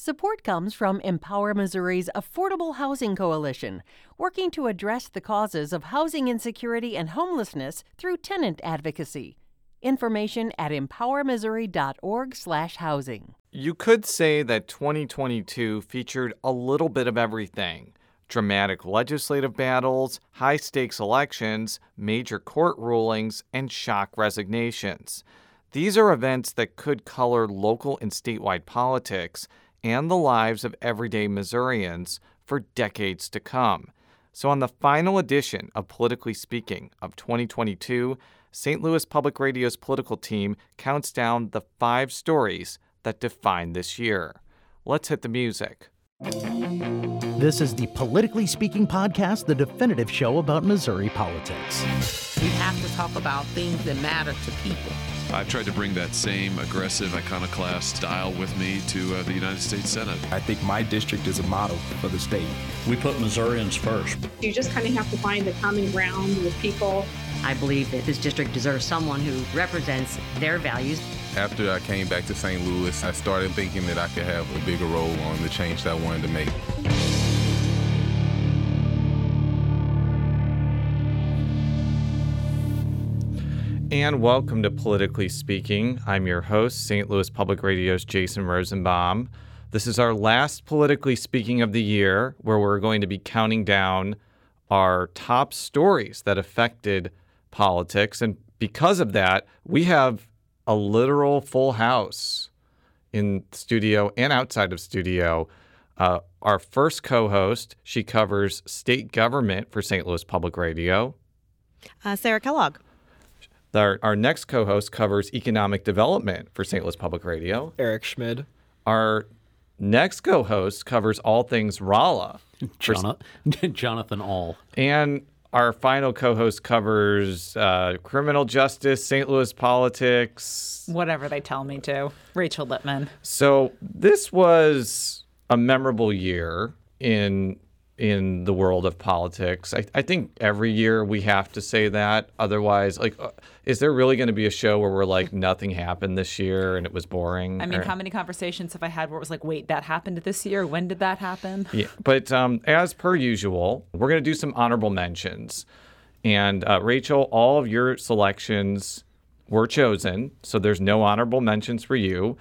Support comes from Empower Missouri's Affordable Housing Coalition, working to address the causes of housing insecurity and homelessness through tenant advocacy. Information at empowermissouri.org/housing. You could say that 2022 featured a little bit of everything. Dramatic legislative battles, high-stakes elections, major court rulings, and shock resignations. These are events that could color local and statewide politics and the lives of everyday Missourians for decades to come. So on the final edition of Politically Speaking of 2022, St. Louis Public Radio's political team counts down the 5 stories that define this year. Let's hit the music. This is the Politically Speaking podcast, the definitive show about Missouri politics. We have to talk about things that matter to people. I've tried to bring that same aggressive iconoclast style with me to the United States Senate. I think my district is a model for the state. We put Missourians first. You just kind of have to find the common ground with people. I believe that this district deserves someone who represents their values. After I came back to St. Louis, I started thinking that I could have a bigger role on the change that I wanted to make. And welcome to Politically Speaking. I'm your host, St. Louis Public Radio's Jason Rosenbaum. This is our last Politically Speaking of the year, where we're going to be counting down our top stories that affected politics. And because of that, we have a literal full house in studio and outside of studio. Our first co-host, she covers state government for St. Louis Public Radio. Sarah Kellogg. Our next co-host covers economic development for St. Louis Public Radio. Eric Schmid. Our next co-host covers all things Rolla. Jonathan All. And our final co-host covers criminal justice, St. Louis politics. Whatever they tell me to. Rachel Lippman. So this was a memorable year in the world of politics. I think every year we have to say that. Otherwise, is there really going to be a show where we're like, nothing happened this year and it was boring? I mean, how many conversations have I had where it was like, wait, that happened this year? When did that happen? Yeah, but as per usual, we're going to do some honorable mentions. And Rachel, all of your selections were chosen, so there's no honorable mentions for you.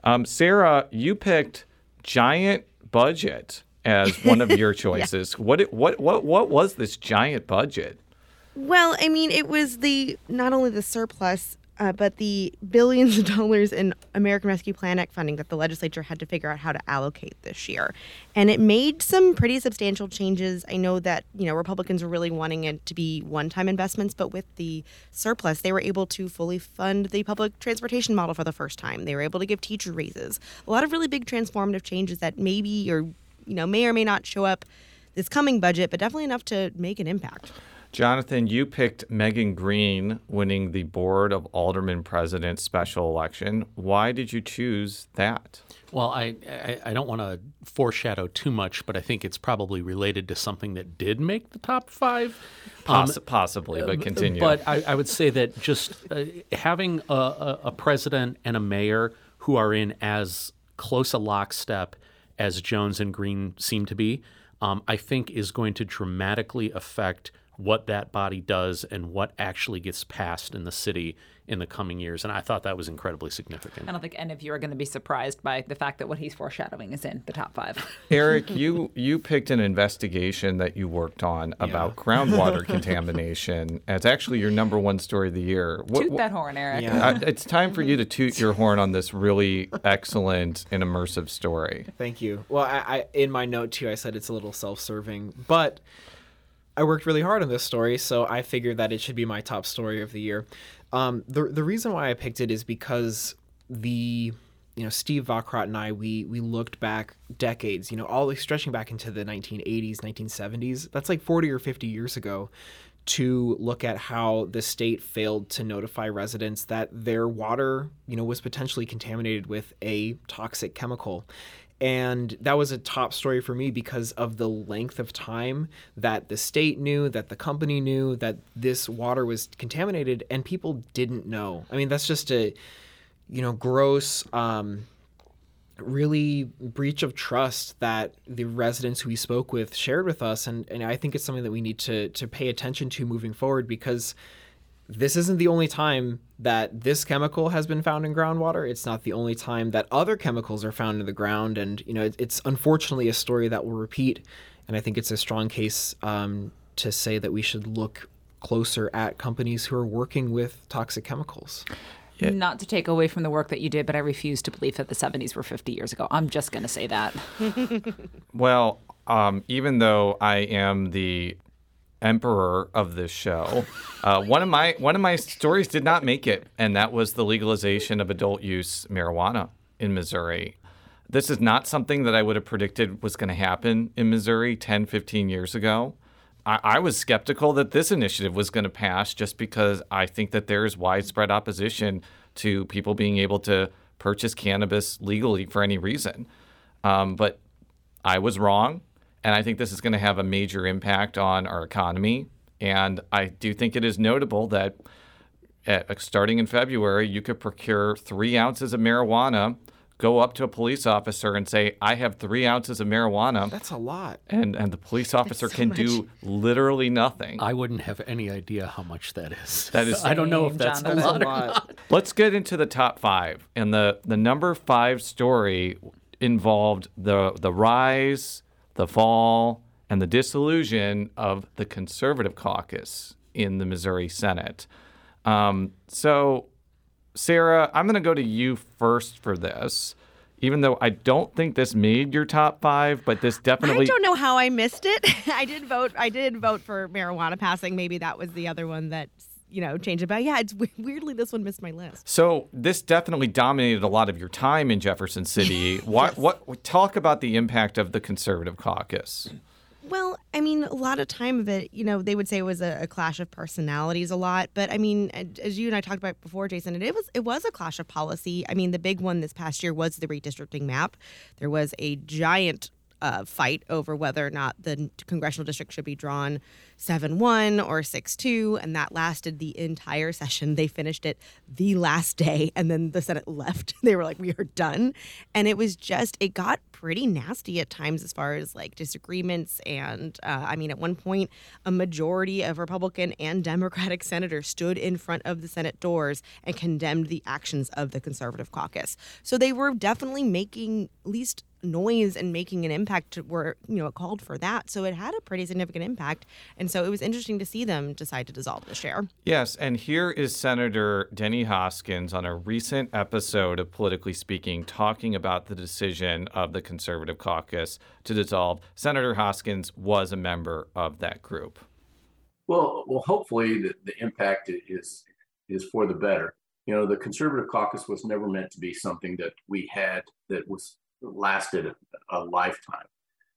Sarah, you picked giant budget as one of your choices. Yeah. What was this giant budget? Well, I mean, it was not only the surplus, but the billions of dollars in American Rescue Plan Act funding that the legislature had to figure out how to allocate this year. And it made some pretty substantial changes. I know that, Republicans were really wanting it to be one-time investments, but with the surplus, they were able to fully fund the public transportation model for the first time. They were able to give teacher raises. A lot of really big transformative changes that may or may not show up this coming budget, but definitely enough to make an impact. Jonathan, you picked Megan Green winning the Board of Aldermen President special election. Why did you choose that? Well, I don't want to foreshadow too much, but I think it's probably related to something that did make the top 5. Possibly, but continue. But I would say that just having a president and a mayor who are in as close a lockstep as Jones and Green seem to be, I think is going to dramatically affect what that body does and what actually gets passed in the city in the coming years. And I thought that was incredibly significant. I don't think any of you are going to be surprised by the fact that what he's foreshadowing is in the top 5. Eric, you picked an investigation that you worked on about groundwater contamination as actually your number 1 story of the year. Toot that horn, Eric. Yeah. It's time for you to toot your horn on this really excellent and immersive story. Thank you. Well, I in my note, too, I said it's a little self-serving, but I worked really hard on this story, so I figured that it should be my top story of the year. The reason why I picked it is because Steve Vockrot and I, we looked back decades, all stretching back into the 1980s, 1970s. That's like 40 or 50 years ago, to look at how the state failed to notify residents that their water, was potentially contaminated with a toxic chemical. And that was a top story for me because of the length of time that the state knew, that the company knew that this water was contaminated, and people didn't know. I mean, that's just a, gross really breach of trust that the residents who we spoke with shared with us. And I think it's something that we need to pay attention to moving forward, because this isn't the only time that this chemical has been found in groundwater. It's not the only time that other chemicals are found in the ground. And, it's unfortunately a story that will repeat. And I think it's a strong case to say that we should look closer at companies who are working with toxic chemicals. Yeah. Not to take away from the work that you did, but I refuse to believe that the 70s were 50 years ago. I'm just going to say that. Well, even though I am the emperor of this show, one of my stories did not make it, and that was the legalization of adult use marijuana in Missouri. This is not something that I would have predicted was going to happen in Missouri 10, 15 years ago. I was skeptical that this initiative was going to pass just because I think that there is widespread opposition to people being able to purchase cannabis legally for any reason. But I was wrong, and I think this is going to have a major impact on our economy. And I do think it is notable that starting in February, you could procure 3 ounces of marijuana, go up to a police officer and say, I have 3 ounces of marijuana. That's a lot. And the police officer can do literally nothing. I wouldn't have any idea how much that is. That is. I don't know if that's a lot or not. Let's get into the top 5. And the number 5 story involved the rise, the fall, and the dissolution of the Conservative Caucus in the Missouri Senate. So, Sarah, I'm going to go to you first for this, even though I don't think this made your top 5, but this definitely... I don't know how I missed it. I did vote for marijuana passing. Maybe that was the other one that, changed it. But yeah, it's weirdly this one missed my list. So this definitely dominated a lot of your time in Jefferson City. Yes. What talk about the impact of the Conservative Caucus? Well, I mean, a lot of time of it, they would say it was a clash of personalities a lot. But I mean, as you and I talked about before, Jason, it was a clash of policy. I mean, the big one this past year was the redistricting map. There was a giant fight over whether or not the congressional district should be drawn 7-1 or 6-2, and that lasted the entire session. They finished it the last day, and then the Senate left. They were like, we are done. And it got pretty nasty at times as far as like disagreements. And at one point, a majority of Republican and Democratic senators stood in front of the Senate doors and condemned the actions of the Conservative Caucus. So they were definitely making at least noise and making an impact where, it called for that. So it had a pretty significant impact. And so it was interesting to see them decide to dissolve this year. Yes, and here is Senator Denny Hoskins on a recent episode of Politically Speaking talking about the decision of the Conservative Caucus to dissolve. Senator Hoskins was a member of that group. Well, hopefully the impact is for the better. The Conservative Caucus was never meant to be something that we had that lasted a lifetime.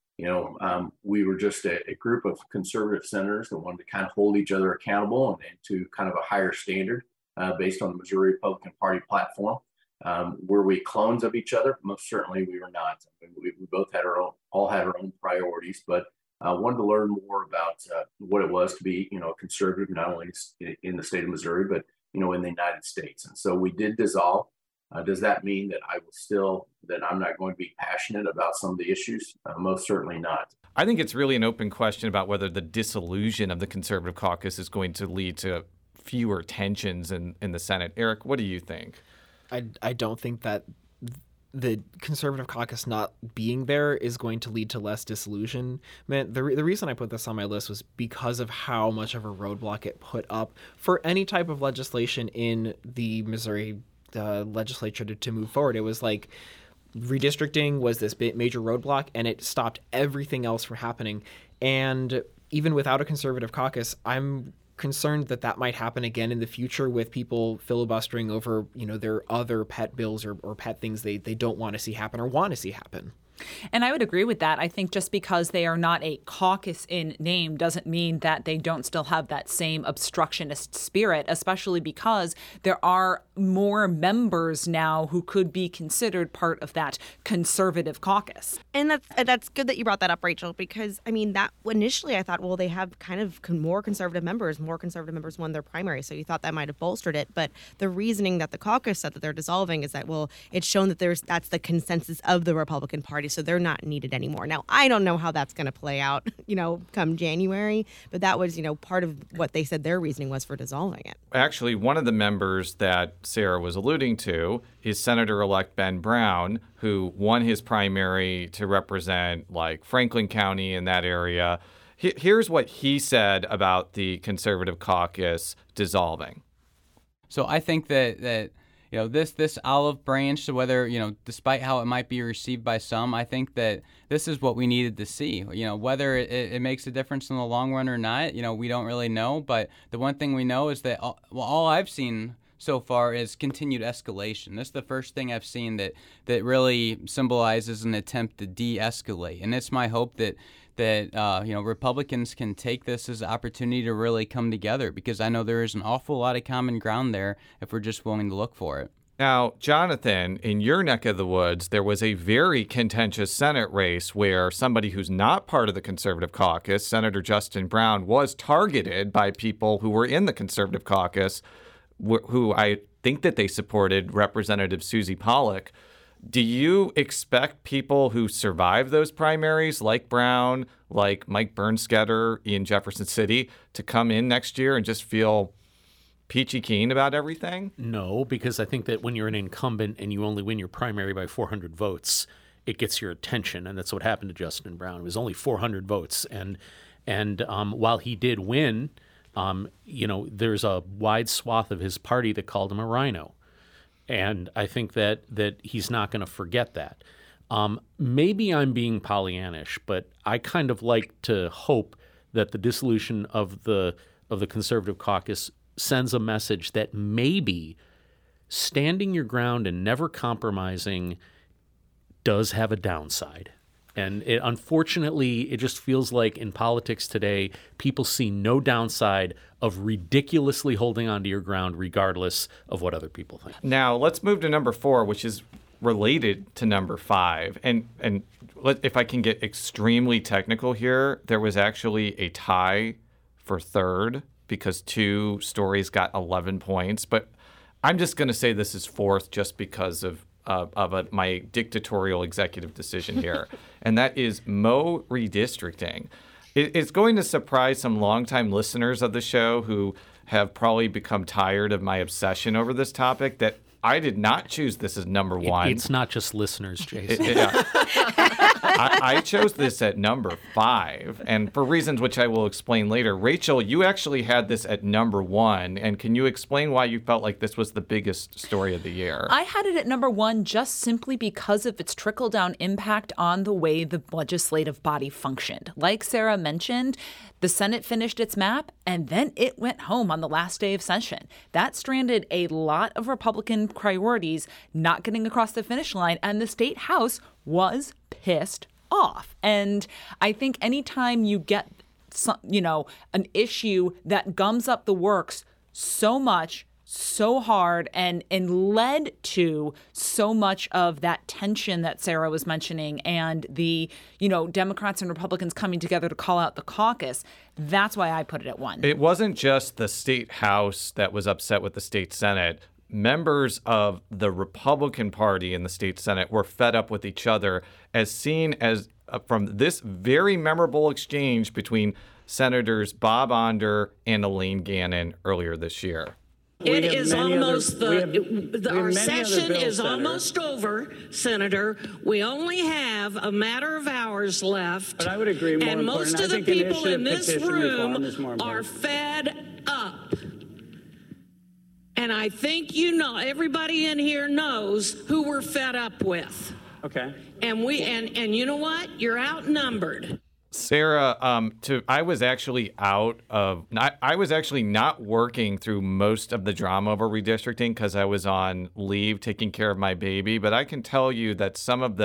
We were just a group of conservative senators that wanted to kind of hold each other accountable and to kind of a higher standard based on the Missouri Republican Party platform. Were we clones of each other? Most certainly we were not. We both had all had our own priorities, but wanted to learn more about what it was to be, a conservative, not only in the state of Missouri, but, in the United States. And so we did dissolve. Does that mean that that I'm not going to be passionate about some of the issues? Most certainly not. I think it's really an open question about whether the dissolution of the Conservative Caucus is going to lead to fewer tensions in the Senate. Eric, what do you think? I don't think that the Conservative Caucus not being there is going to lead to less disillusionment. The reason I put this on my list was because of how much of a roadblock it put up for any type of legislation in the Missouri legislature to move forward. It was like redistricting was this major roadblock, and it stopped everything else from happening. And even without a Conservative Caucus, I'm concerned that might happen again in the future with people filibustering over, their other pet bills or pet things they don't want to see happen or want to see happen. And I would agree with that. I think just because they are not a caucus in name doesn't mean that they don't still have that same obstructionist spirit, especially because there are more members now who could be considered part of that conservative caucus. And that's good that you brought that up, Rachel, because, I mean, that initially I thought, well, they have kind of more conservative members. More conservative members won their primary, so you thought that might have bolstered it. But the reasoning that the caucus said that they're dissolving is that, well, it's shown that that's the consensus of the Republican Party, so they're not needed anymore. Now, I don't know how that's going to play out, come January, but that was, part of what they said their reasoning was for dissolving it. Actually, one of the members that Sarah was alluding to is Senator-elect Ben Brown, who won his primary to represent like Franklin County in that area. Here's what he said about the conservative caucus dissolving. So I think that this olive branch, whether, despite how it might be received by some, I think that this is what we needed to see. Whether it makes a difference in the long run or not, we don't really know. But the one thing we know is that all I've seen so far is continued escalation. This is the first thing I've seen that really symbolizes an attempt to de-escalate. And it's my hope that Republicans can take this as an opportunity to really come together, because I know there is an awful lot of common ground there if we're just willing to look for it. Now, Jonathan, in your neck of the woods, there was a very contentious Senate race where somebody who's not part of the conservative caucus, Senator Justin Brown, was targeted by people who were in the conservative caucus, who I think that they supported Representative Susie Pollack. Do you expect people who survive those primaries, like Brown, like Mike Bernskoetter in Jefferson City, to come in next year and just feel peachy keen about everything? No, because I think that when you're an incumbent and you only win your primary by 400 votes, it gets your attention, and that's what happened to Justin Brown. It was only 400 votes, and while he did win, there's a wide swath of his party that called him a rhino. And I think that he's not going to forget that. Maybe I'm being Pollyannish, but I kind of like to hope that the dissolution of the conservative caucus sends a message that maybe standing your ground and never compromising does have a downside. And unfortunately, it just feels like in politics today, people see no downside of ridiculously holding onto your ground regardless of what other people think. Now, let's move to number 4, which is related to number 5. And if I can get extremely technical here, there was actually a tie for third because 2 stories got 11 points. But I'm just going to say this is 4th just because of my dictatorial executive decision here, and that is Mo redistricting. It's going to surprise some longtime listeners of the show who have probably become tired of my obsession over this topic that I did not choose this as number 1. It's not just listeners, Jason. I chose this at number 5, and for reasons which I will explain later. Rachel, you actually had this at number 1, and can you explain why you felt like this was the biggest story of the year? I had it at number 1 just simply because of its trickle-down impact on the way the legislative body functioned. Like Sarah mentioned, the Senate finished its map, and then it went home on the last day of session. That stranded a lot of Republican priorities not getting across the finish line, and the state House was pissed off. And I think anytime you get an issue that gums up the works so much, so hard, and led to so much of that tension that Sarah was mentioning, and the Democrats and Republicans coming together to call out the caucus, that's why I put it at 1. It wasn't just the state House that was upset with the state Senate. Members of the Republican Party in the state Senate were fed up with each other, as seen as from this very memorable exchange between Senators Bob Onder and Elaine Gannon earlier this year. It is almost our session is almost over, Senator. We only have a matter of hours left. But I would agree. And most of the people in this room are fed up. And I think everybody in here knows who we're fed up with. Okay. And and you know what? You're outnumbered. Sarah, I was actually I was actually not working through most of the drama over redistricting because I was on leave taking care of my baby. But I can tell you that some of the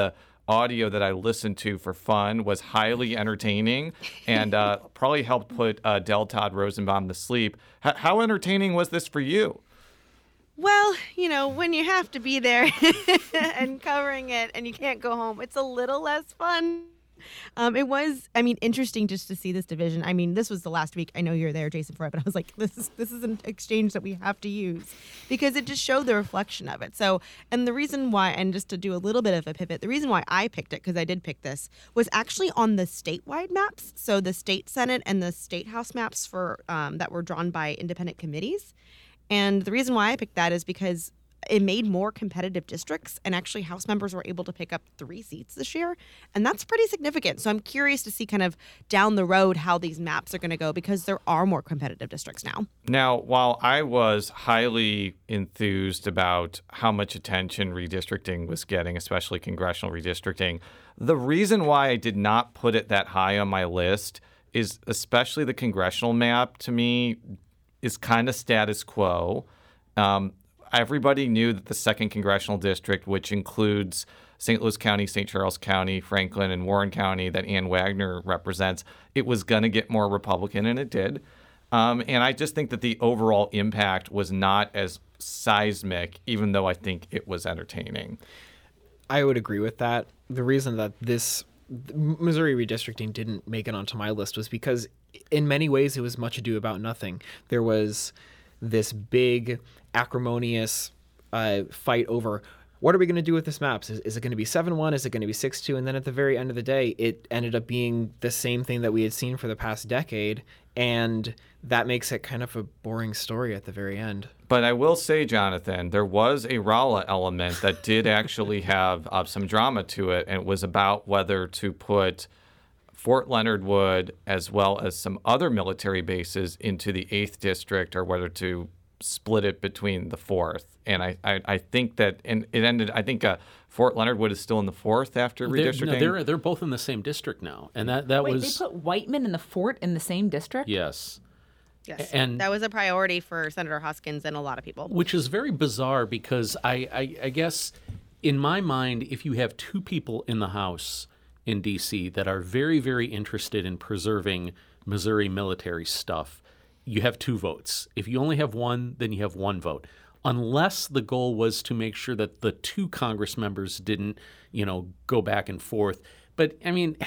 audio that I listened to for fun was highly entertaining and probably helped put Del Todd Rosenbaum to sleep. How entertaining was this for you? Well, when you have to be there and covering it and you can't go home, it's a little less fun. It was, interesting just to see this division. This was the last week. I know you were there, Jason, for it, but I was like, this is an exchange that we have to use because it just showed the reflection of it. So, and the reason why, and just to do a little bit of a pivot, the reason why I picked it, because I did pick this, was actually on the statewide maps. So the state Senate and the state House maps for that were drawn by independent committees. And the reason why I picked that is because it made more competitive districts, and actually House members were able to pick up 3 seats this year, and that's pretty significant. So I'm curious to see kind of down the road how these maps are going to go because there are more competitive districts now. Now, while I was highly enthused about how much attention redistricting was getting, especially congressional redistricting, the reason why I did not put it that high on my list is especially the congressional map, to me, is kind of status quo. Everybody knew that the 2nd Congressional District, which includes St. Louis County, St. Charles County, Franklin, and Warren County that Ann Wagner represents, it was going to get more Republican, and it did. And I just think that the overall impact was not as seismic, even though I think it was entertaining. I would agree with that. The reason that this Missouri redistricting didn't make it onto my list was because in many ways it was much ado about nothing. There was this big acrimonious fight over what are we going to do with this maps? Is it going to be 7-1? Is it going to be 6-2? And then at the very end of the day, it ended up being the same thing that we had seen for the past decade. And that makes it kind of a boring story at the very end. But I will say, Jonathan, there was a Rolla element that did actually have some drama to it. And it was about whether to put Fort Leonard Wood as well as some other military bases into the 8th district or whether to split it between the 4th. And I think that, and it ended, I think Fort Leonard Wood is still in the 4th after redistricting. No, they're both in the same district now. And that Wait, was... they put Whiteman and the Fort in the same district? Yes. Yes, and that was a priority for Senator Hoskins and a lot of people. Which is very bizarre because I guess in my mind, if you have 2 people in the House in D.C. that are very, very interested in preserving Missouri military stuff, you have 2 votes. If you only have 1, then you have 1 vote. Unless the goal was to make sure that the 2 Congress members didn't, go back and forth. But,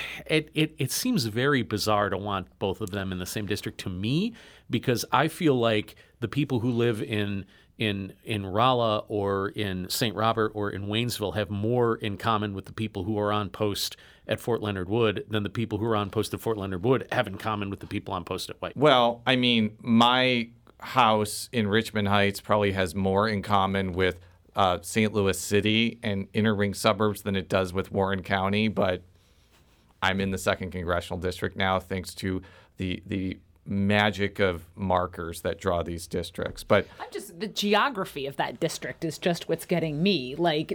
it seems very bizarre to want both of them in the same district to me, because I feel like the people who live in Rolla or in St. Robert or in Waynesville have more in common with the people who are on post at Fort Leonard Wood than the people who are on post at Fort Leonard Wood have in common with the people on post at White. Well, my house in Richmond Heights probably has more in common with St. Louis City and inner ring suburbs than it does with Warren County, but I'm in the 2nd Congressional District now thanks to the magic of markers that draw these districts. But the geography of that district is just what's getting me.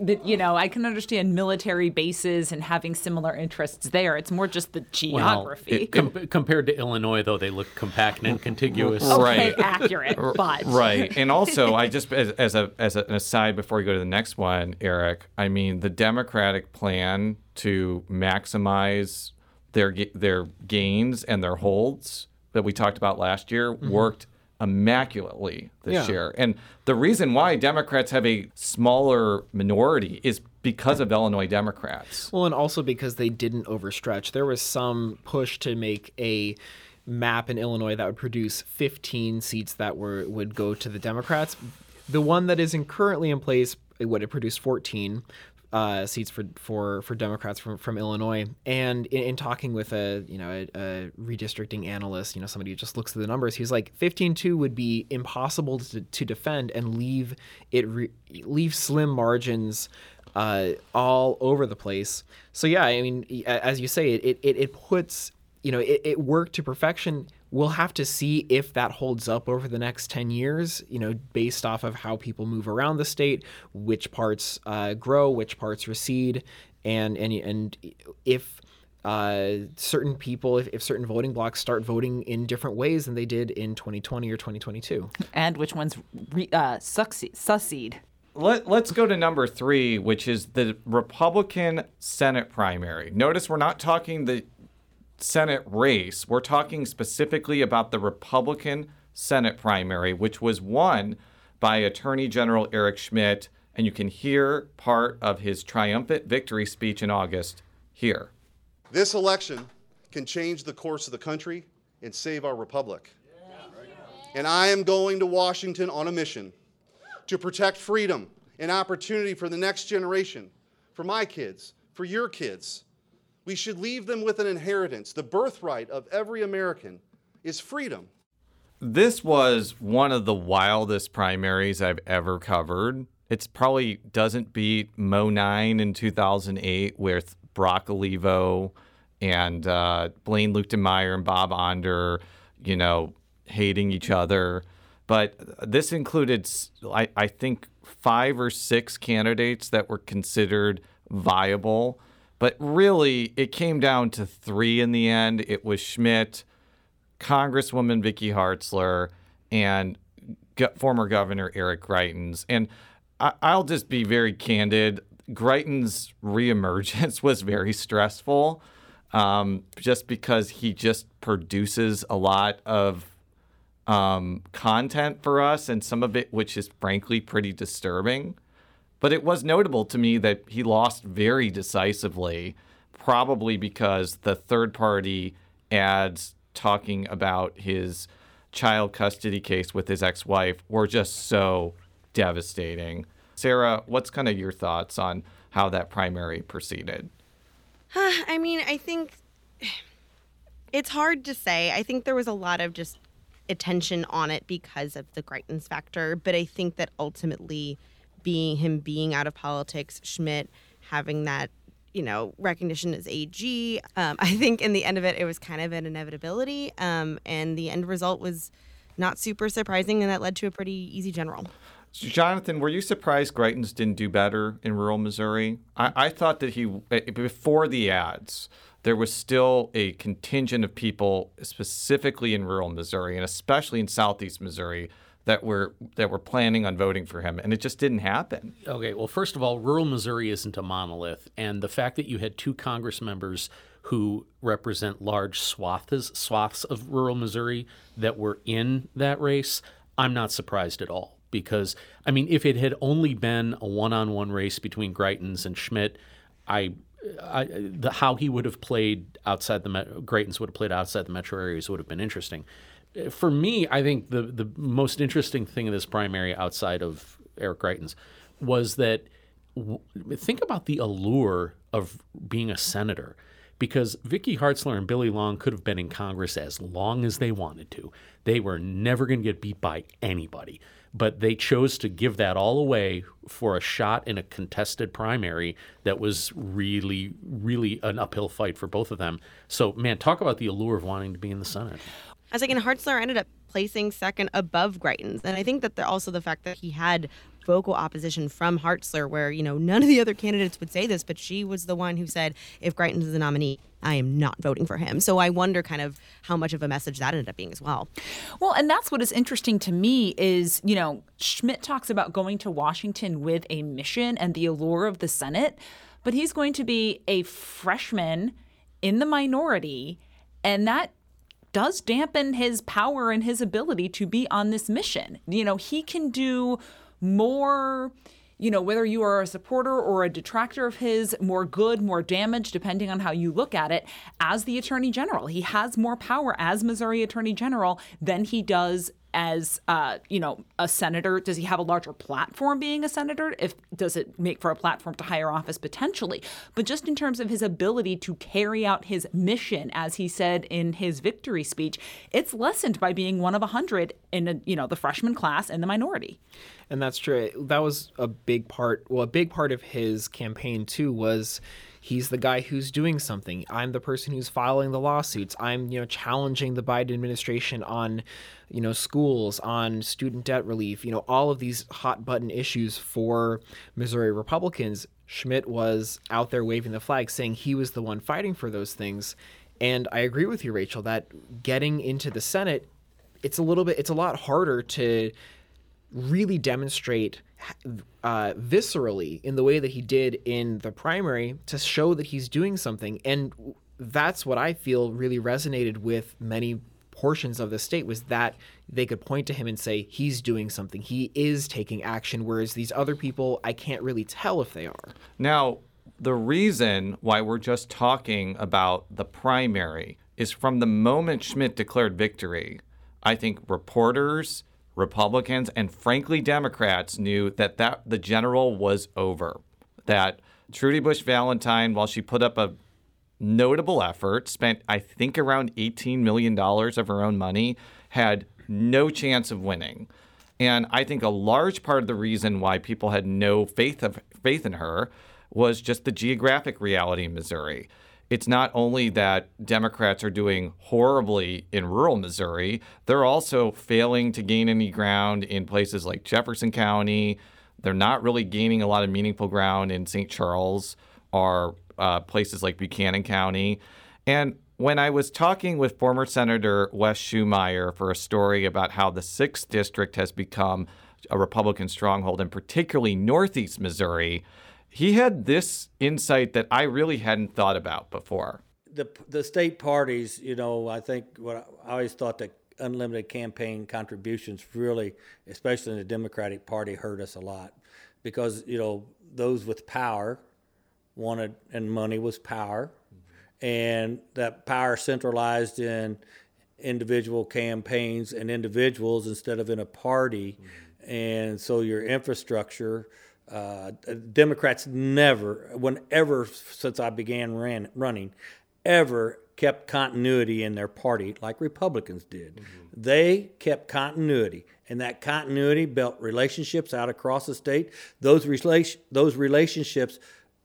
I can understand military bases and having similar interests there. It's more just the geography. Well, compared to Illinois, though, they look compact and contiguous. Okay, accurate, but right. And also, I just as an aside before we go to the next one, Eric, the Democratic plan to maximize their gains and their holds that we talked about last year worked immaculately this year. And the reason why Democrats have a smaller minority is because of Illinois Democrats. Well, and also because they didn't overstretch. There was some push to make a map in Illinois that would produce 15 seats that would go to the Democrats. The one that is currently in place would have produced 14 seats for Democrats from Illinois. And in talking with a redistricting analyst, somebody who just looks at the numbers, he's like 15-2 would be impossible to defend and leave slim margins all over the place. So yeah, as you say, it puts it worked to perfection. We'll have to see if that holds up over the next 10 years, based off of how people move around the state, which parts grow, which parts recede, and if certain people, if certain voting blocks start voting in different ways than they did in 2020 or 2022. And which ones succeed. Let's go to number 3, which is the Republican Senate primary. Notice we're not talking the Senate race. We're talking specifically about the Republican Senate primary, which was won by Attorney General Eric Schmitt. And you can hear part of his triumphant victory speech in August here. This election can change the course of the country and save our republic. And I am going to Washington on a mission to protect freedom and opportunity for the next generation, for my kids, for your kids. We should leave them with an inheritance. The birthright of every American is freedom. This was one of the wildest primaries I've ever covered. It probably doesn't beat Mo 9 in 2008 with Brock Olivo and Blaine Luchtenmeyer and Bob Onder, hating each other. But this included, I think, 5 or 6 candidates that were considered viable. But really, it came down to 3 in the end. It was Schmitt, Congresswoman Vicky Hartzler, and former Governor Eric Greitens. And I'll just be very candid. Greitens' reemergence was very stressful, just because he just produces a lot of content for us, and some of it which is frankly pretty disturbing. But it was notable to me that he lost very decisively, probably because the third-party ads talking about his child custody case with his ex-wife were just so devastating. Sarah, what's kind of your thoughts on how that primary proceeded? I mean, I think it's hard to say. I think there was a lot of just attention on it because of the Greitens factor, but I think that ultimately being out of politics, Schmitt having that, recognition as AG, I think in the end of it, it was kind of an inevitability, and the end result was not super surprising, and that led to a pretty easy general. Jonathan, were you surprised Greitens didn't do better in rural Missouri? I thought that before the ads, there was still a contingent of people, specifically in rural Missouri and especially in southeast Missouri, that were planning on voting for him, and it just didn't happen. Okay, well, first of all, rural Missouri isn't a monolith, and the fact that you had 2 Congress members who represent large swaths of rural Missouri that were in that race, I'm not surprised at all. Because, if it had only been a one-on-one race between Greitens and Schmitt, how he would have played outside Greitens would have played outside the metro areas would have been interesting. For me, I think the most interesting thing in this primary outside of Eric Greitens was that think about the allure of being a senator. Because Vicky Hartzler and Billy Long could have been in Congress as long as they wanted to. They were never going to get beat by anybody. But they chose to give that all away for a shot in a contested primary that was really, really an uphill fight for both of them. So, man, talk about the allure of wanting to be in the Senate. I was like, and Hartzler ended up placing second above Greitens. And I think that also the fact that he had vocal opposition from Hartzler, where, none of the other candidates would say this, but she was the one who said, if Greitens is the nominee, I am not voting for him. So I wonder kind of how much of a message that ended up being as well. Well, and that's what is interesting to me is, Schmitt talks about going to Washington with a mission and the allure of the Senate, but he's going to be a freshman in the minority, and that does dampen his power and his ability to be on this mission. He can do more, whether you are a supporter or a detractor of his, more good, more damage, depending on how you look at it, as the Attorney General. He has more power as Missouri Attorney General than he does as, a senator. Does he have a larger platform being a senator? Does it make for a platform to higher office? Potentially. But just in terms of his ability to carry out his mission, as he said in his victory speech, it's lessened by being one of 100 in, the freshman class and the minority. And that's true. That was a big part. Well, a big part of his campaign, too, was he's the guy who's doing something. I'm the person who's filing the lawsuits. I'm, challenging the Biden administration on, schools, on student debt relief, all of these hot button issues for Missouri Republicans. Schmitt was out there waving the flag, saying he was the one fighting for those things. And I agree with you, Rachel, that getting into the Senate, it's a lot harder to really demonstrate viscerally in the way that he did in the primary to show that he's doing something. And that's what I feel really resonated with many portions of the state, was that they could point to him and say, he's doing something. He is taking action, whereas these other people, I can't really tell if they are. Now, the reason why we're just talking about the primary is from the moment Schmidt declared victory, I think reporters, Republicans, and frankly Democrats knew that the general was over. That Trudy Busch Valentine, while she put up a notable effort, spent I think around $18 million of her own money, had no chance of winning. And I think a large part of the reason why people had no faith in her was just the geographic reality in Missouri. It's not only that Democrats are doing horribly in rural Missouri, they're also failing to gain any ground in places like Jefferson County. They're not really gaining a lot of meaningful ground in St. Charles or places like Buchanan County. And when I was talking with former Senator Wes Schumeyer for a story about how the 6th District has become a Republican stronghold, and particularly Northeast Missouri, he had this insight that I really hadn't thought about before. The state parties, I think I always thought that unlimited campaign contributions really, especially in the Democratic Party, hurt us a lot because, those with power wanted, and money was power, and that power centralized in individual campaigns and individuals instead of in a party. And so your infrastructure, Democrats whenever since I began running, ever kept continuity in their party like Republicans did. They kept continuity, and that continuity built relationships out across the state. Those relationships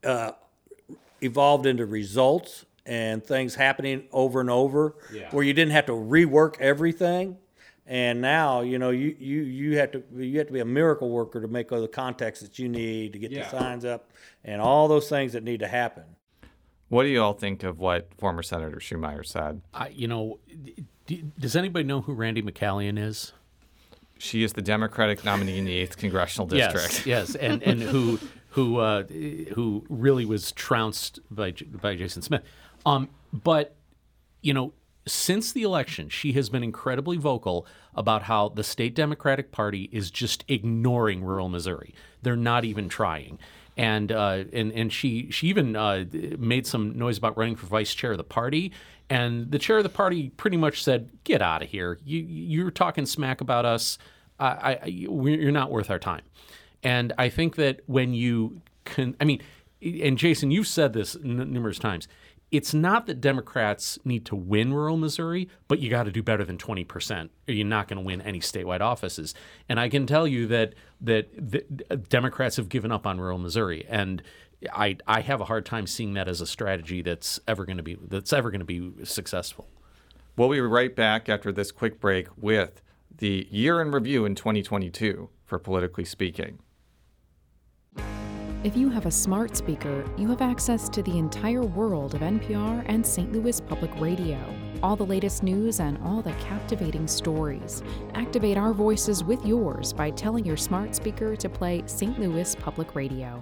evolved into results and things happening over and over, where you didn't have to rework everything. And now, you have to be a miracle worker to make all the contacts that you need to get the signs up and all those things that need to happen. What do you all think of what former Senator Schumeyer said? Does anybody know who Randy McCallion is? She is the Democratic nominee in the 8th Congressional District. Yes, and who really was trounced by Jason Smith. But since the election, she has been incredibly vocal about how the state Democratic Party is just ignoring rural Missouri. They're not even trying. And she even made some noise about running for vice chair of the party. And the chair of the party pretty much said, "Get out of here. You're talking smack about us. You're not worth our time." And I think that when you can, and Jason, you've said this numerous times, it's not that Democrats need to win rural Missouri, but you got to do better than 20%, or you're not going to win any statewide offices. And I can tell you that Democrats have given up on rural Missouri, and I have a hard time seeing that as a strategy that's ever going to be successful. We'll be right back after this quick break with the year in review in 2022 for Politically Speaking. If you have a smart speaker, you have access to the entire world of NPR and St. Louis Public Radio. All the latest news and all the captivating stories. Activate our voices with yours by telling your smart speaker to play St. Louis Public Radio.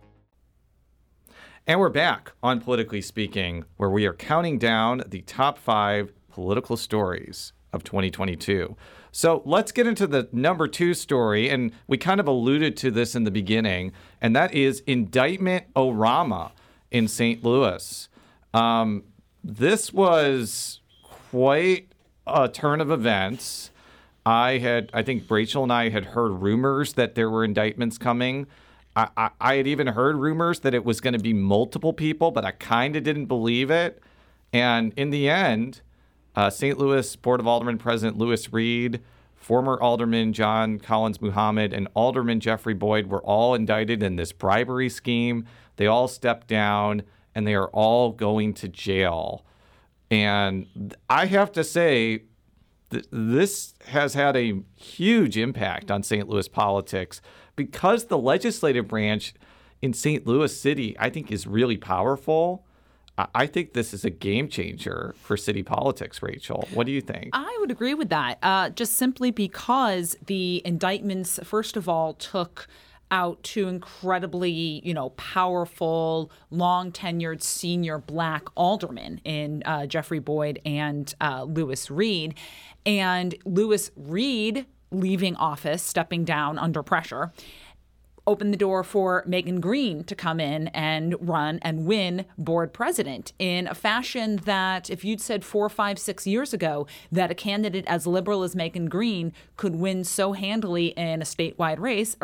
And we're back on Politically Speaking, where we are counting down the top 5 political stories of 2022. So let's get into the number 2 story, and we kind of alluded to this in the beginning, and that is Indictment-O-Rama in St. Louis. This was quite a turn of events. I think Rachel and I had heard rumors that there were indictments coming. I had even heard rumors that it was going to be multiple people, but I kind of didn't believe it. And in the end, St. Louis Board of Aldermen President Louis Reed, former Alderman John Collins Muhammad, and Alderman Jeffrey Boyd were all indicted in this bribery scheme. They all stepped down, and they are all going to jail. And I have to say, this has had a huge impact on St. Louis politics because the legislative branch in St. Louis City, I think, is really powerful. I think this is a game changer for city politics, Rachel. What do you think? I would agree with that, just simply because the indictments, first of all, took out two incredibly, powerful, long-tenured senior black aldermen in Jeffrey Boyd and Lewis Reed. And Lewis Reed, leaving office, stepping down under pressure, opened the door for Megan Green to come in and run and win board president in a fashion that if you'd said 4, 5, 6 years ago that a candidate as liberal as Megan Green could win so handily in a citywide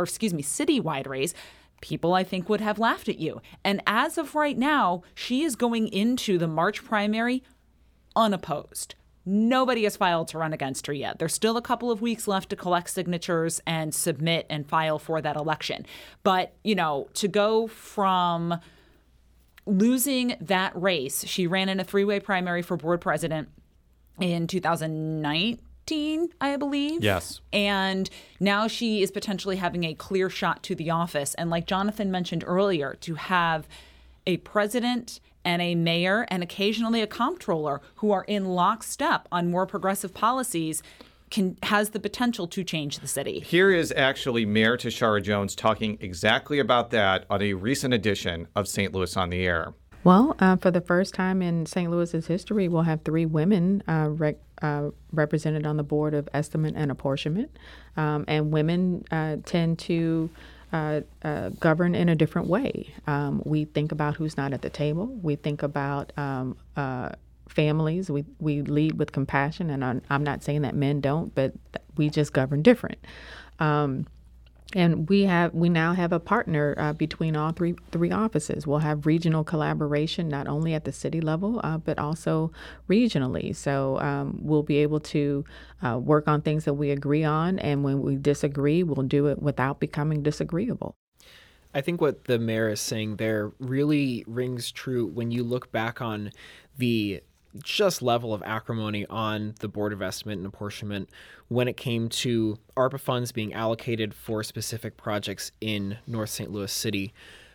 race, people, I think, would have laughed at you. And as of right now, she is going into the March primary unopposed. Nobody has filed to run against her yet. There's still a couple of weeks left to collect signatures and submit and file for that election. But, to go from losing that race, she ran in a 3-way primary for board president in 2019, I believe. Yes. And now she is potentially having a clear shot to the office. And like Jonathan mentioned earlier, to have a president and a mayor and occasionally a comptroller who are in lockstep on more progressive policies has the potential to change the city. Here is actually Mayor Tishaura Jones talking exactly about that on a recent edition of St. Louis on the Air. Well, for the first time in St. Louis's history, we'll have 3 women represented on the Board of Estimate and Apportionment. And women tend to govern in a different way. We think about who's not at the table. We think about families. We lead with compassion, and I'm not saying that men don't, but we just govern different. And we now have a partner between all three offices. We'll have regional collaboration not only at the city level but also regionally. So we'll be able to work on things that we agree on, and when we disagree, we'll do it without becoming disagreeable. I think what the mayor is saying there really rings true when you look back on the just level of acrimony on the Board of Estimate and Apportionment when it came to ARPA funds being allocated for specific projects in North St. Louis City.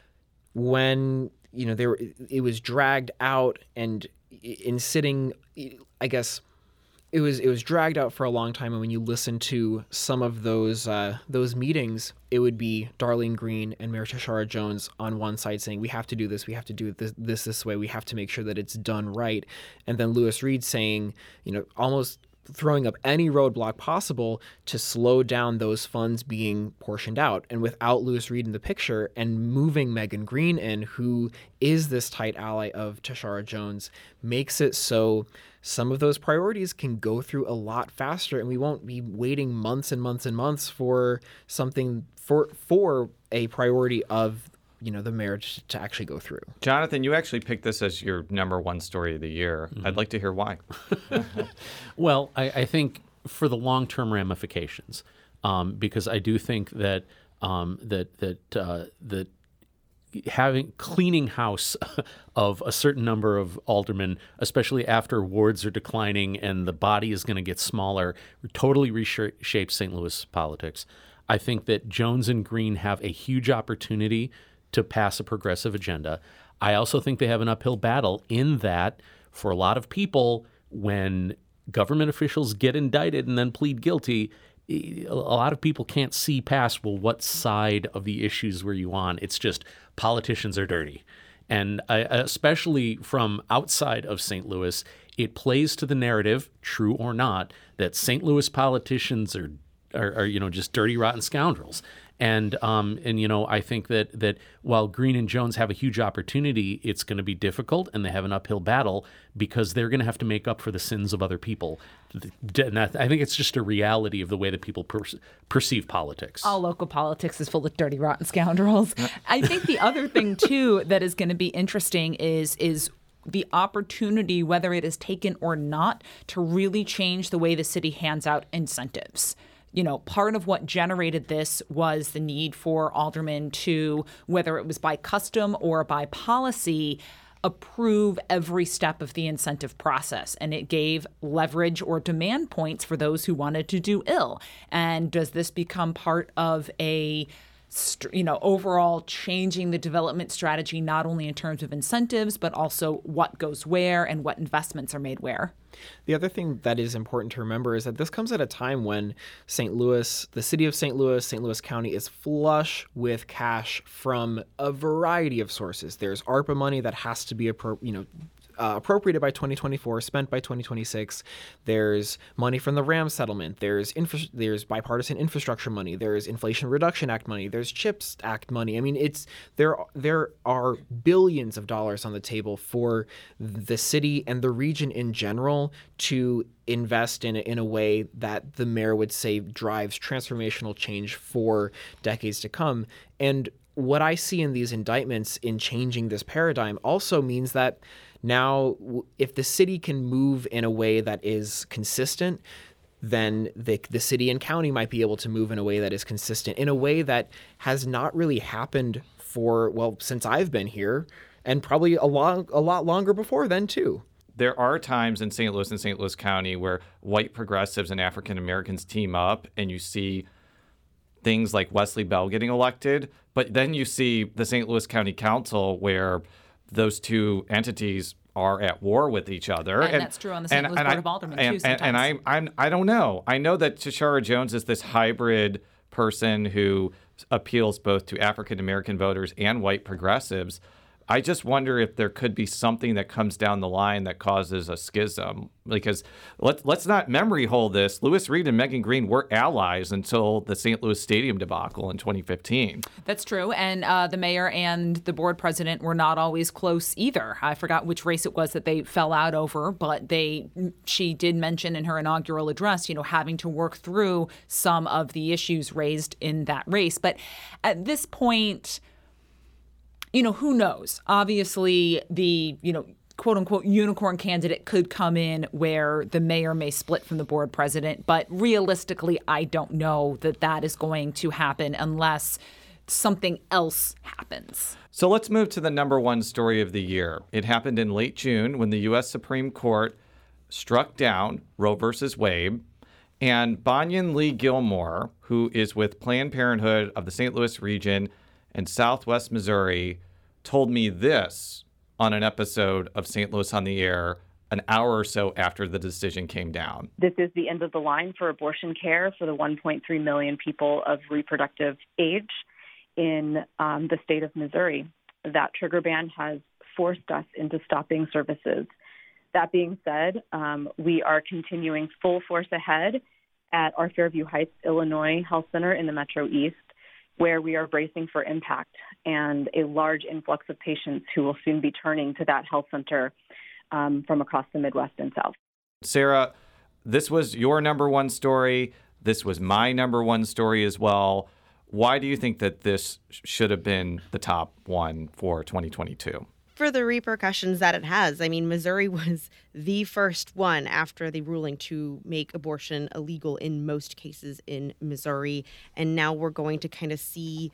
When, it was dragged out and in sitting, I guess, it was dragged out for a long time, and when you listen to some of those meetings, it would be Darlene Green and Mayor Tishaura Jones on one side saying, we have to do this, we have to do this way, we have to make sure that it's done right, and then Lewis Reed saying, almost throwing up any roadblock possible to slow down those funds being portioned out. And without Lewis Reed in the picture and moving Megan Green in, who is this tight ally of Tishaura Jones, makes it so some of those priorities can go through a lot faster, and we won't be waiting months and months and months for something for a priority of the marriage to actually go through. Jonathan, you actually picked this as your number one story of the year. Mm-hmm. I'd like to hear why. Well, I think for the long-term ramifications, because I do think that that cleaning house of a certain number of aldermen, especially after wards are declining and the body is going to get smaller, totally reshapes St. Louis politics. I think that Jones and Green have a huge opportunity to pass a progressive agenda. I also think they have an uphill battle in that for a lot of people, when government officials get indicted and then plead guilty, a lot of people can't see past, well, what side of the issues were you on? It's just politicians are dirty. And especially from outside of St. Louis, it plays to the narrative, true or not, that St. Louis politicians are just dirty, rotten scoundrels. And I think that while Green and Jones have a huge opportunity, it's going to be difficult, and they have an uphill battle because they're going to have to make up for the sins of other people. And I think it's just a reality of the way that people perceive politics. All local politics is full of dirty, rotten scoundrels. I think the other thing, too, that is going to be interesting is the opportunity, whether it is taken or not, to really change the way the city hands out incentives. Part of what generated this was the need for aldermen to, whether it was by custom or by policy, approve every step of the incentive process. And it gave leverage or demand points for those who wanted to do ill. And does this become part of a overall changing the development strategy, not only in terms of incentives, but also what goes where and what investments are made where. The other thing that is important to remember is that this comes at a time when St. Louis, the city of St. Louis County is flush with cash from a variety of sources. There's ARPA money that has to be appropriated by 2024, spent by 2026. There's money from the RAM settlement. There's bipartisan infrastructure money. There's Inflation Reduction Act money. There's CHIPS Act money. I mean, there are billions of dollars on the table for the city and the region in general to invest in a way that the mayor would say drives transformational change for decades to come. And what I see in these indictments in changing this paradigm also means that now, if the city can move in a way that is consistent, then the city and county might be able to move in a way that is consistent, in a way that has not really happened since I've been here, and probably a lot longer before then, too. There are times in St. Louis and St. Louis County where white progressives and African Americans team up, and you see things like Wesley Bell getting elected, but then you see the St. Louis County Council where those two entities are at war with each other. And that's true on the St. Louis Board of Aldermen, too, sometimes. And I don't know. I know that Tishaura Jones is this hybrid person who appeals both to African American voters and white progressives. I just wonder if there could be something that comes down the line that causes a schism. Because let's not memory hold this. Louis Reed and Megan Green were allies until the St. Louis Stadium debacle in 2015. That's true. And the mayor and the board president were not always close either. I forgot which race it was that they fell out over, but she did mention in her inaugural address, having to work through some of the issues raised in that race. But at this point, who knows? Obviously, the, quote unquote unicorn candidate could come in where the mayor may split from the board president. But realistically, I don't know that is going to happen unless something else happens. So let's move to the number one story of the year. It happened in late June when the U.S. Supreme Court struck down Roe versus Wade. And Banyan Lee Gilmore, who is with Planned Parenthood of the St. Louis region and Southwest Missouri, told me this on an episode of St. Louis on the Air an hour or so after the decision came down. This is the end of the line for abortion care for the 1.3 million people of reproductive age in the state of Missouri. That trigger ban has forced us into stopping services. That being said, we are continuing full force ahead at our Fairview Heights, Illinois Health Center in the Metro East, where we are bracing for impact and a large influx of patients who will soon be turning to that health center from across the Midwest and South. Sarah, this was your number one story. This was my number one story as well. Why do you think that this should have been the top one for 2022? For the repercussions that it has. I mean, Missouri was the first one after the ruling to make abortion illegal in most cases in Missouri. And now we're going to kind of see,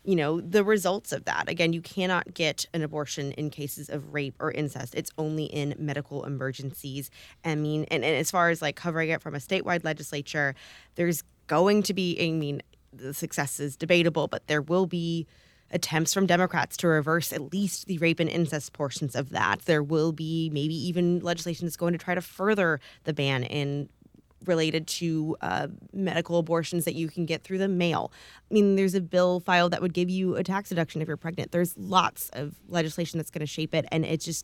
the results of that. Again, you cannot get an abortion in cases of rape or incest. It's only in medical emergencies. I mean, and as far as like covering it from a statewide legislature, there's going to be, the success is debatable, but there will be attempts from Democrats to reverse at least the rape and incest portions of that. There will be maybe even legislation that's going to try to further the ban related to medical abortions that you can get through the mail. I mean, there's a bill filed that would give you a tax deduction if you're pregnant. There's lots of legislation that's going to shape it, and it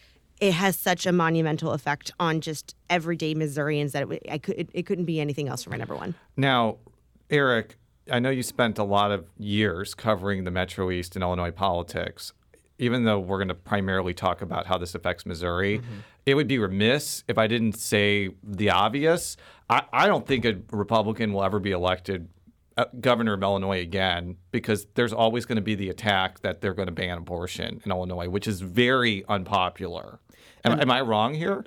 has such a monumental effect on just everyday Missourians that it couldn't be anything else for my number one. Now, Eric, I know you spent a lot of years covering the Metro East and Illinois politics. Even though we're going to primarily talk about how this affects Missouri, it would be remiss if I didn't say the obvious. I don't think a Republican will ever be elected governor of Illinois again, because there's always going to be the attack that they're going to ban abortion in Illinois, which is very unpopular. Am I wrong here?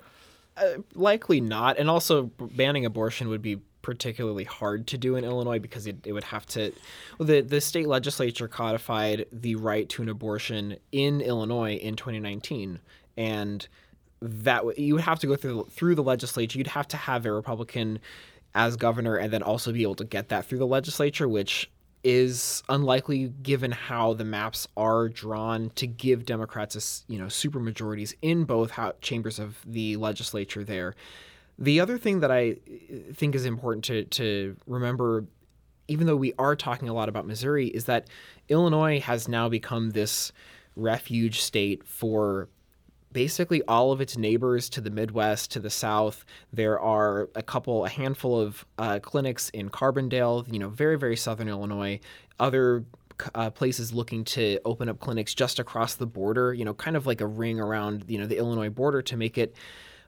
Likely not. And also banning abortion would be particularly hard to do in Illinois because it would have to the state legislature codified the right to an abortion in Illinois in 2019, and that you would have to go through the legislature. You'd have to have a Republican as governor and then also be able to get that through the legislature, which is unlikely given how the maps are drawn to give Democrats super majorities in both chambers of the legislature there. The other thing that I think is important to remember, even though we are talking a lot about Missouri, is that Illinois has now become this refuge state for basically all of its neighbors to the Midwest, to the South. There are a handful of clinics in Carbondale, very, very southern Illinois, other places looking to open up clinics just across the border, kind of like a ring around, the Illinois border to make it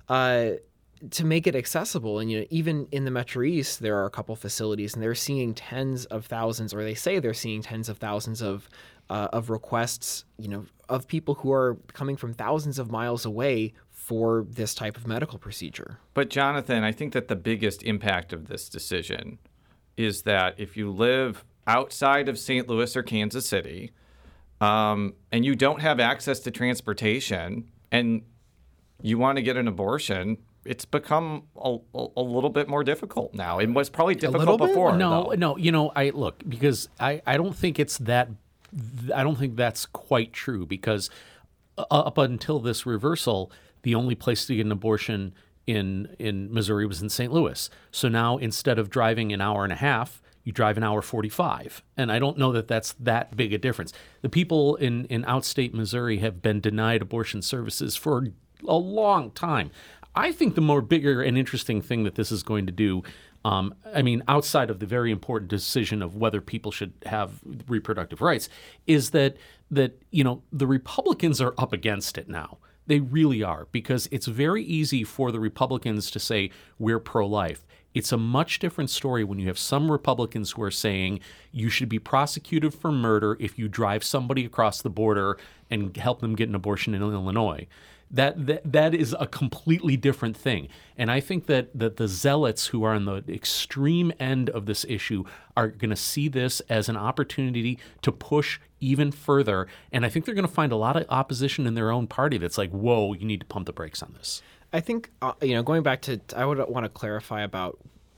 accessible. And, even in the Metro East, there are a couple facilities, and they're seeing tens of thousands, or they say they're seeing tens of thousands of requests, of people who are coming from thousands of miles away for this type of medical procedure. But Jonathan, I think that the biggest impact of this decision is that if you live outside of St. Louis or Kansas City, and you don't have access to transportation, and you want to get an abortion, it's become a little bit more difficult now. It was probably difficult before. No, because I don't think it's that. I don't think that's quite true, because up until this reversal, the only place to get an abortion in Missouri was in St. Louis. So now instead of driving an hour and a half, you drive an hour 45. And I don't know that that's that big a difference. The people in outstate Missouri have been denied abortion services for a long time. I think the more bigger and interesting thing that this is going to do, outside of the very important decision of whether people should have reproductive rights, is that the Republicans are up against it now. They really are, because it's very easy for the Republicans to say we're pro-life. It's a much different story when you have some Republicans who are saying you should be prosecuted for murder if you drive somebody across the border and help them get an abortion in Illinois. That is a completely different thing. And I think that the zealots who are on the extreme end of this issue are going to see this as an opportunity to push even further. And I think they're going to find a lot of opposition in their own party that's like, whoa, you need to pump the brakes on this. I think, going back to, I would want to clarify about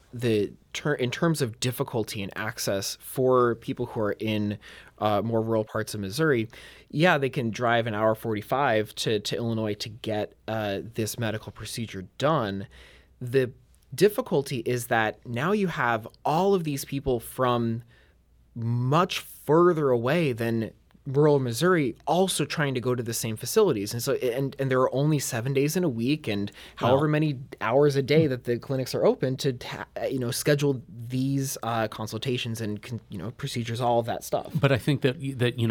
in terms of difficulty and access for people who are in more rural parts of Missouri. Yeah, they can drive an hour 45 to Illinois to get this medical procedure done. The difficulty is that now you have all of these people from much further away than rural Missouri also trying to go to the same facilities. And so, and there are only 7 days in a week and however many hours a day that the clinics are open to, schedule these consultations and, procedures, all of that stuff. But I think that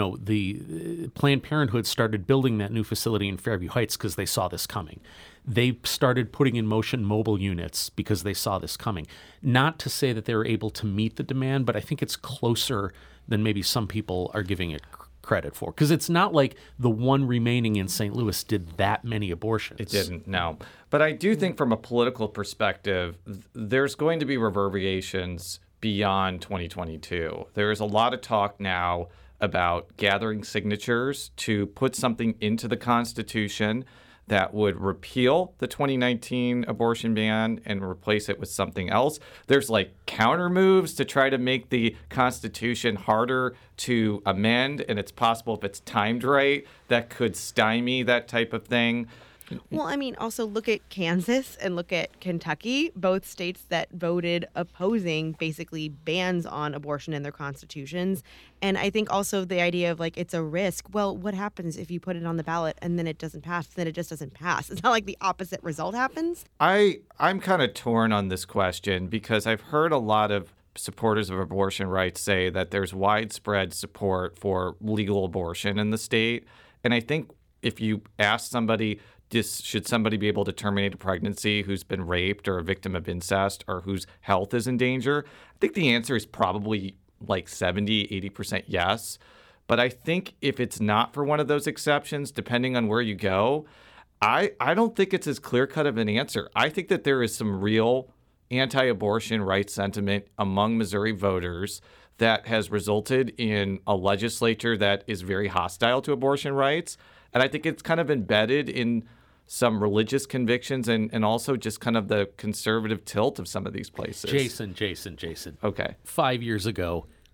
the Planned Parenthood started building that new facility in Fairview Heights because they saw this coming. They started putting in motion mobile units because they saw this coming. Not to say that they were able to meet the demand, but I think it's closer than maybe some people are giving it credit for, because it's not like the one remaining in St. Louis did that many abortions. It didn't, no. But I do think from a political perspective, there's going to be reverberations beyond 2022. There's a lot of talk now about gathering signatures to put something into the Constitution that would repeal the 2019 abortion ban and replace it with something else. There's counter moves to try to make the Constitution harder to amend, and it's possible if it's timed right, that could stymie that type of thing. Well, also look at Kansas and look at Kentucky, both states that voted opposing basically bans on abortion in their constitutions. And I think also the idea of it's a risk. Well, what happens if you put it on the ballot and then it doesn't pass? Then it just doesn't pass. It's not like the opposite result happens. I'm kind of torn on this question because I've heard a lot of supporters of abortion rights say that there's widespread support for legal abortion in the state. And I think if you ask somebody, should somebody be able to terminate a pregnancy who's been raped or a victim of incest or whose health is in danger? I think the answer is probably 70, 80% yes. But I think if it's not for one of those exceptions, depending on where you go, I don't think it's as clear-cut of an answer. I think that there is some real anti-abortion rights sentiment among Missouri voters that has resulted in a legislature that is very hostile to abortion rights. And I think it's kind of embedded in some religious convictions and also just kind of the conservative tilt of some of these places. Jason. Okay. 5 years ago,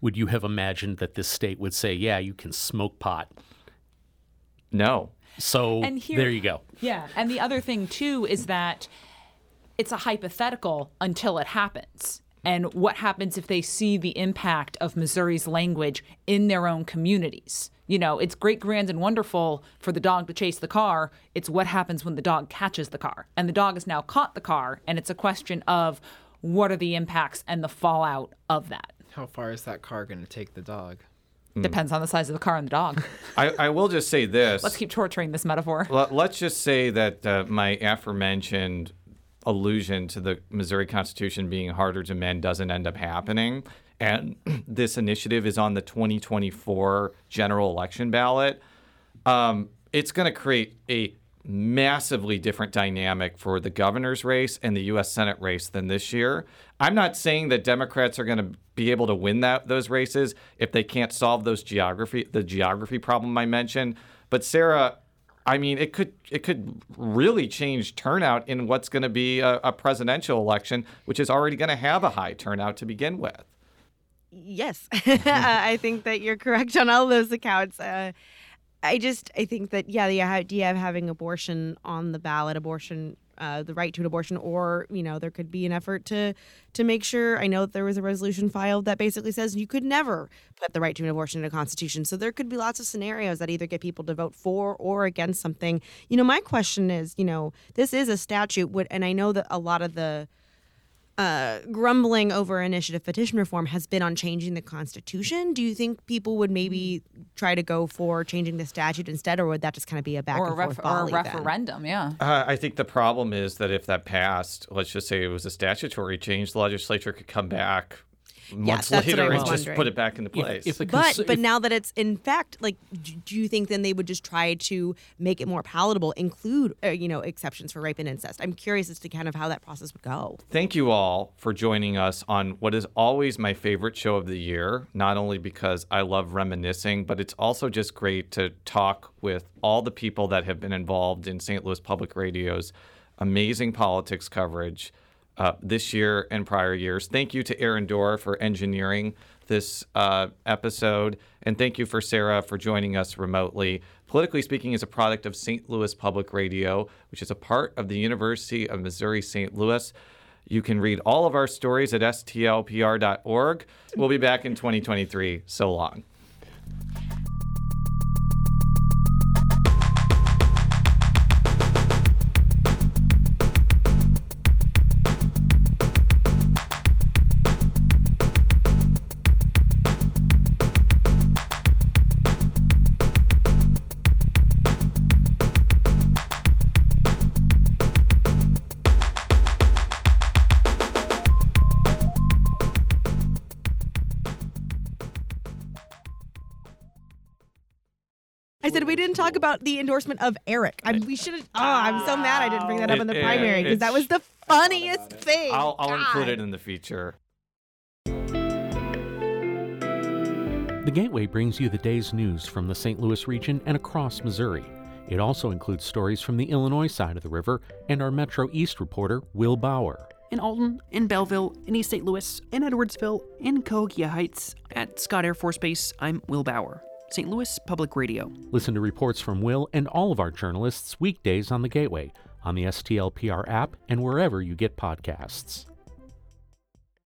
would you have imagined that this state would say, yeah, you can smoke pot? No. So there you go. Yeah. And the other thing, too, is that it's a hypothetical until it happens. And what happens if they see the impact of Missouri's language in their own communities? You know, it's great, grand, and wonderful for the dog to chase the car. It's what happens when the dog catches the car. And the dog has now caught the car, and it's a question of what are the impacts and the fallout of that. How far is that car going to take the dog? Depends on the size of the car and the dog. I will just say this. Let's keep torturing this metaphor. Let's just say that my aforementioned allusion to the Missouri Constitution being harder to amend doesn't end up happening. And this initiative is on the 2024 general election ballot. It's going to create a massively different dynamic for the governor's race and the U.S. Senate race than this year. I'm not saying that Democrats are going to be able to win those races if they can't solve the geography problem I mentioned. But Sarah, I mean, it could really change turnout in what's going to be a presidential election, which is already going to have a high turnout to begin with. Yes, I think that you're correct on all those accounts. I think that, the idea of having abortion on the ballot, the right to an abortion, or, there could be an effort to make sure. I know that there was a resolution filed that basically says you could never put the right to an abortion in a constitution. So there could be lots of scenarios that either get people to vote for or against something. My question is, this is a statute, and I know that a lot of the grumbling over initiative petition reform has been on changing the Constitution. Do you think people would maybe try to go for changing the statute instead, or would that just kind of be a back and forth volley or a referendum? Then? Yeah. I think the problem is that if that passed, let's just say it was a statutory change, the legislature could come back months later and just put it back into place. But now that it's in fact, do you think then they would just try to make it more palatable, include exceptions for rape and incest? I'm curious as to kind of how that process would go. Thank you all for joining us on what is always my favorite show of the year, not only because I love reminiscing, but it's also just great to talk with all the people that have been involved in St. Louis Public Radio's amazing politics coverage this year and prior years. Thank you to Aaron Dorr for engineering this episode. And thank you for Sarah for joining us remotely. Politically Speaking is a product of St. Louis Public Radio, which is a part of the University of Missouri St. Louis. You can read all of our stories at stlpr.org. We'll be back in 2023. So long. I said we didn't talk about the endorsement of Eric. We should have. I'm so mad I didn't bring that up in the primary because that was the funniest thing. I'll include it in the feature. The Gateway brings you the day's news from the St. Louis region and across Missouri. It also includes stories from the Illinois side of the river and our Metro East reporter, Will Bauer. In Alton, in Belleville, in East St. Louis, in Edwardsville, in Cahokia Heights, at Scott Air Force Base, I'm Will Bauer. St. Louis Public Radio. Listen to reports from Will and all of our journalists weekdays on The Gateway, on the STLPR app, and wherever you get podcasts.